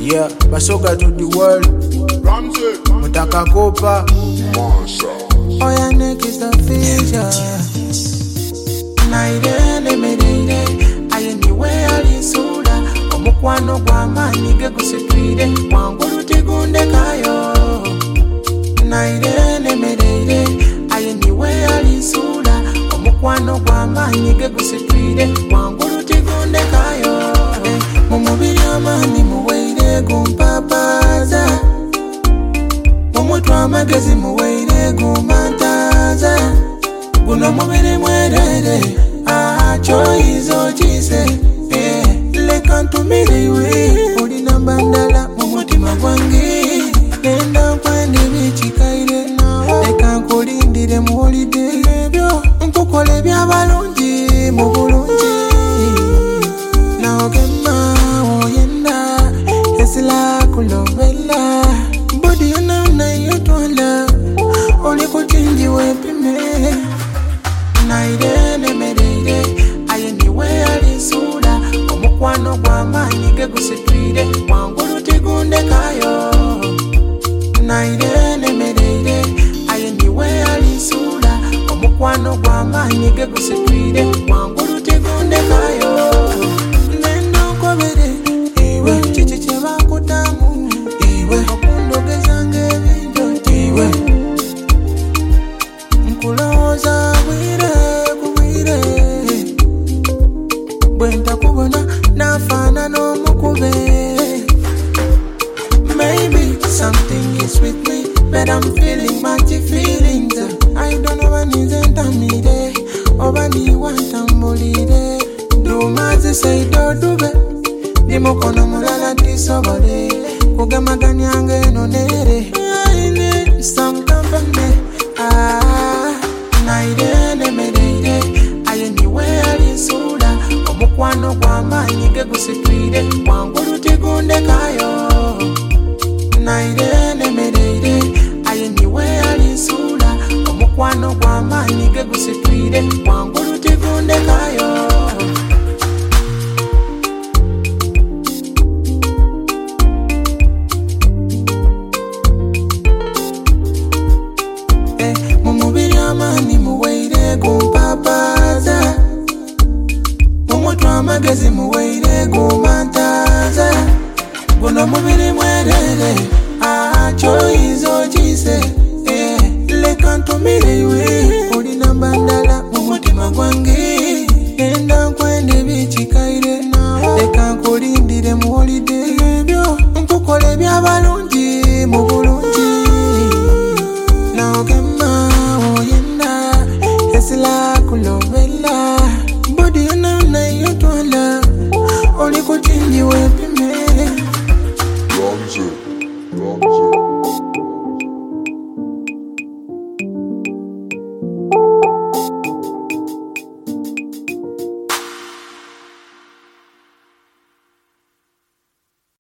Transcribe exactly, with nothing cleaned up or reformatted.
Yeah, Basoka to the world. Ramsey, Mutaka Kopa. Oya neck is the future. Nairene mereire ayendiwe alisuda omukwano gw'amaanyi ge gusitwire wangulu tigunde kayo. Nairene mereire ayendiwe alisuda omukwano gw'amaanyi ge gusitwire wangulu tigunde kayo. Mumubiri amaanyi muweire gumpapaza mumutwe amagezi muweire gumantaza guno mubiri mwerere acho izo chise eh, leka ntumire iwe olina mbandala mumutima gwange genda nkwendi bichikaire leka nkulindire mu holiday ebyo nkukole byabalungi mu bulungi naogema oyenda esila kulobela body yona yotwala oli kutinji wepime. Nairene mereire ayendiwe alisuda omukwano gw'amaanyi ge gusitwire wangulu tigunde kayo. Nairene mereire ayendiwe alisuda omukwano gw'amaanyi ge gusitwire wangulu tigunde kayo. Nendo nkobere iwe chichi kye bakutamu iwe okundogeza ng'ebinjo iwe nkulowooza bwire kubwire bwe ntakubona nafaana n'omukube. Maybe something is with me but I'm feeling mighty feelings. I don't know when is entamire oba niwantambulire ndumaze seidodube ndi mukono mulala tisobole kugemaganyanga eno nere some company. Ah, Nairene mereire ayendiwe alisuda omukwano gw'amaanyi ge gusitwire wangulu tigunde kayo. Nairene mereire ayendiwe alisuda omukwano gw'amaanyi ge gusitwire wangulu tigunde kayo. Mumubiri amaanyi muweire gumpapaza mumutwe amagezi muweire gumantaza guno mubiri mwerere acho izo chise eh, leka ntumire iwe olina mbandala mumutima gwange